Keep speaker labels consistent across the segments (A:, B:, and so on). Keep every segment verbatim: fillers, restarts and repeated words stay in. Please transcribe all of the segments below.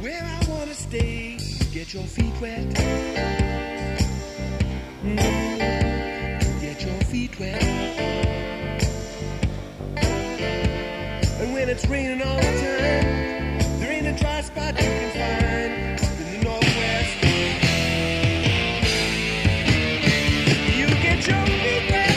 A: where I wanna stay. Get your feet wet. Mm, get your feet wet. And when it's raining all the time, there ain't a dry spot you can find up in the Northwest. You get your feet wet.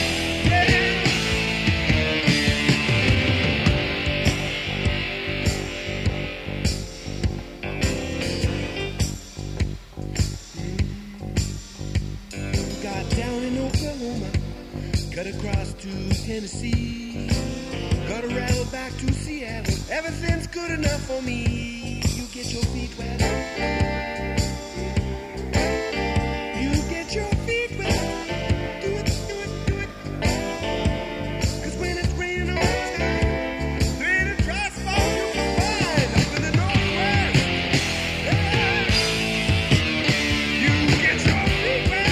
A: Down in Oklahoma, cut across to Tennessee, got a rail back to Seattle. Everything's good enough for me. You get your feet wet. You get your feet wet. Do it, do it, do it. 'Cause when it's raining all the time, there ain't a dry spot you can find up in the Northwest. Yeah. You get your feet wet.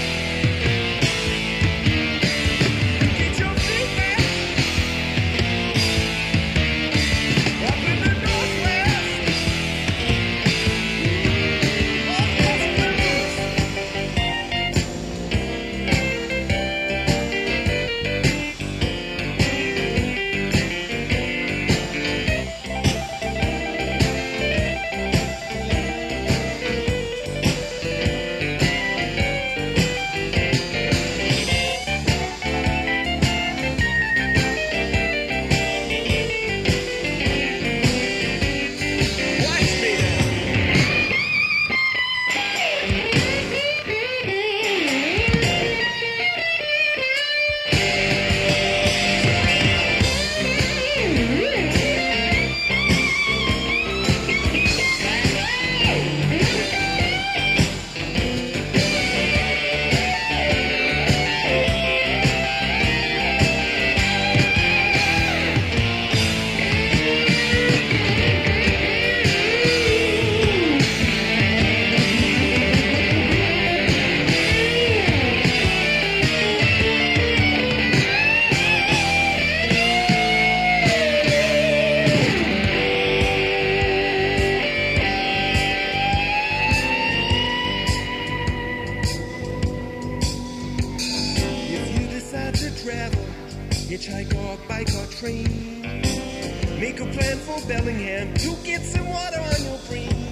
A: Travel, hitchhike or bike or train. Make a plan for Bellingham to get some water on your brain.